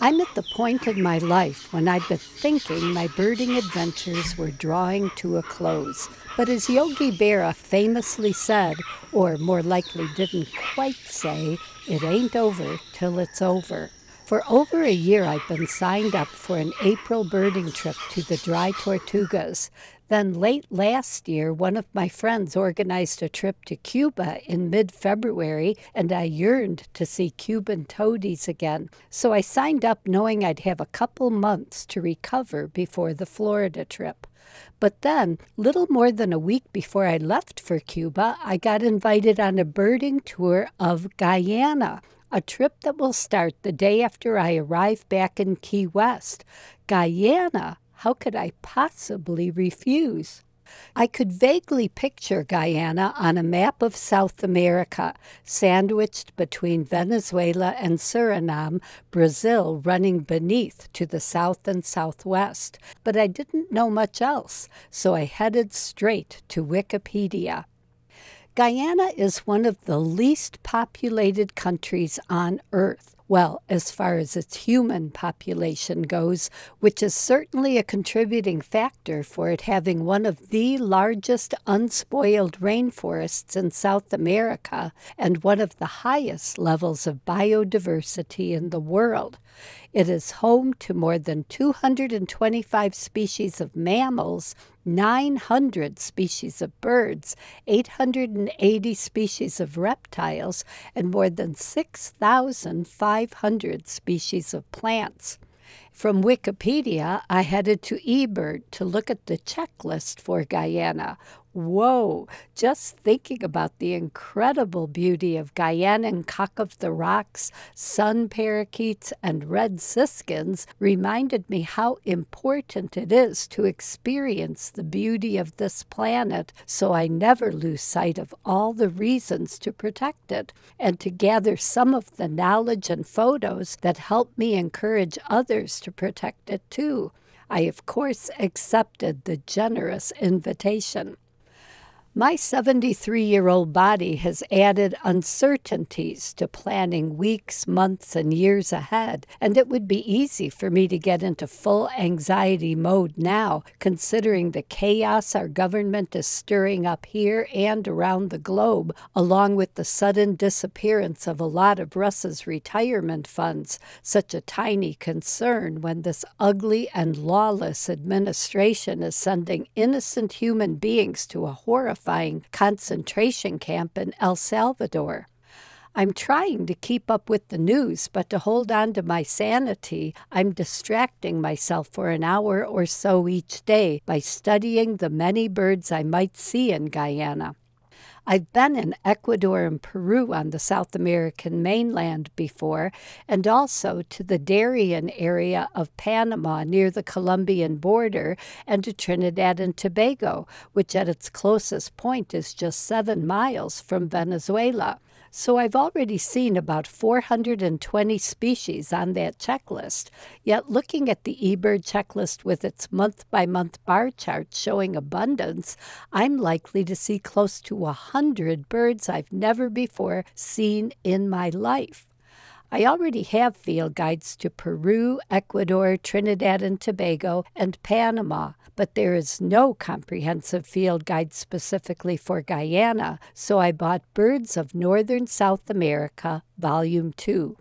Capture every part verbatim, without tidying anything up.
I'm at the point in my life when I've been thinking my birding adventures were drawing to a close. But as Yogi Berra famously said, or more likely didn't quite say, it ain't over till it's over. For over a year, I've been signed up for an April birding trip to the Dry Tortugas. Then, late last year, one of my friends organized a trip to Cuba in mid February, and I yearned to see Cuban toadies again. So I signed up knowing I'd have a couple months to recover before the Florida trip. But then, little more than a week before I left for Cuba, I got invited on a birding tour of Guyana, a trip that will start the day after I arrive back in Key West. Guyana? How could I possibly refuse? I could vaguely picture Guyana on a map of South America, sandwiched between Venezuela and Suriname, Brazil running beneath to the south and southwest. But I didn't know much else, so I headed straight to Wikipedia. Guyana is one of the least populated countries on Earth. Well, as far as its human population goes, which is certainly a contributing factor for it having one of the largest unspoiled rainforests in South America and one of the highest levels of biodiversity in the world. It is home to more than two hundred twenty-five species of mammals, nine hundred species of birds, eight hundred eighty species of reptiles, and more than six thousand five hundred species of plants. From Wikipedia, I headed to eBird to look at the checklist for Guyana. Whoa, just thinking about the incredible beauty of Guyanan cock of the rocks, sun parakeets, and red siskins reminded me how important it is to experience the beauty of this planet so I never lose sight of all the reasons to protect it, and to gather some of the knowledge and photos that help me encourage others to protect it too. I, of course, accepted the generous invitation. My seventy-three-year-old body has added uncertainties to planning weeks, months, and years ahead, and it would be easy for me to get into full anxiety mode now, considering the chaos our government is stirring up here and around the globe, along with the sudden disappearance of a lot of Russ's retirement funds, such a tiny concern when this ugly and lawless administration is sending innocent human beings to a horrifying concentration camp in El Salvador. I'm trying to keep up with the news, but to hold on to my sanity, I'm distracting myself for an hour or so each day by studying the many birds I might see in Guyana. I've been in Ecuador and Peru on the South American mainland before, and also to the Darien area of Panama near the Colombian border, and to Trinidad and Tobago, which at its closest point is just seven miles from Venezuela. So I've already seen about four hundred twenty species on that checklist, yet looking at the eBird checklist with its month-by-month bar chart showing abundance, I'm likely to see close to one hundred birds I've never before seen in my life. I already have field guides to Peru, Ecuador, Trinidad and Tobago, and Panama, but there is no comprehensive field guide specifically for Guyana, so I bought Birds of Northern South America, Volume two.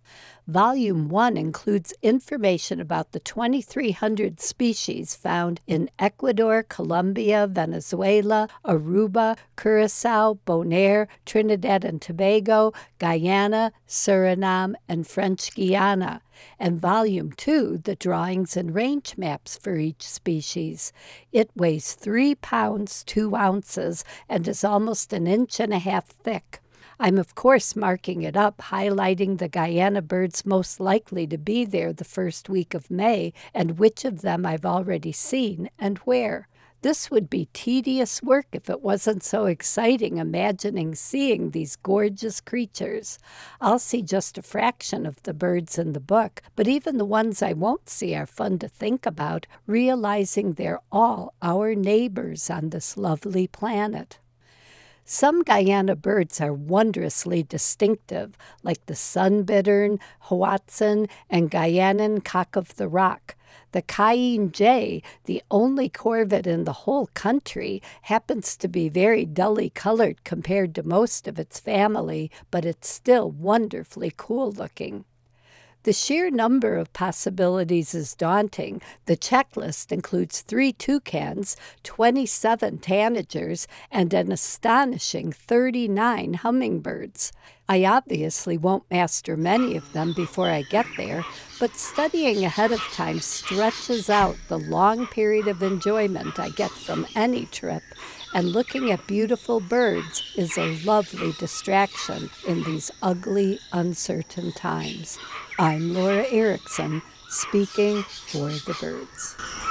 Volume one includes information about the twenty-three hundred species found in Ecuador, Colombia, Venezuela, Aruba, Curaçao, Bonaire, Trinidad and Tobago, Guyana, Suriname, and French Guiana. And Volume two, the drawings and range maps for each species. It weighs three pounds, two ounces, and is almost an inch and a half thick. I'm of course marking it up, highlighting the Guyana birds most likely to be there the first week of May, and which of them I've already seen and where. This would be tedious work if it wasn't so exciting imagining seeing these gorgeous creatures. I'll see just a fraction of the birds in the book, but even the ones I won't see are fun to think about, realizing they're all our neighbors on this lovely planet. Some Guyana birds are wondrously distinctive, like the sunbittern, hoatzin, and Guyanan cock of the rock. The Cayenne jay, the only corvid in the whole country, happens to be very dully colored compared to most of its family, but it's still wonderfully cool looking. The sheer number of possibilities is daunting. The checklist includes three toucans, twenty-seven tanagers, and an astonishing thirty-nine hummingbirds. I obviously won't master many of them before I get there, but studying ahead of time stretches out the long period of enjoyment I get from any trip, and looking at beautiful birds is a lovely distraction in these ugly, uncertain times. I'm Laura Erickson, speaking for the birds.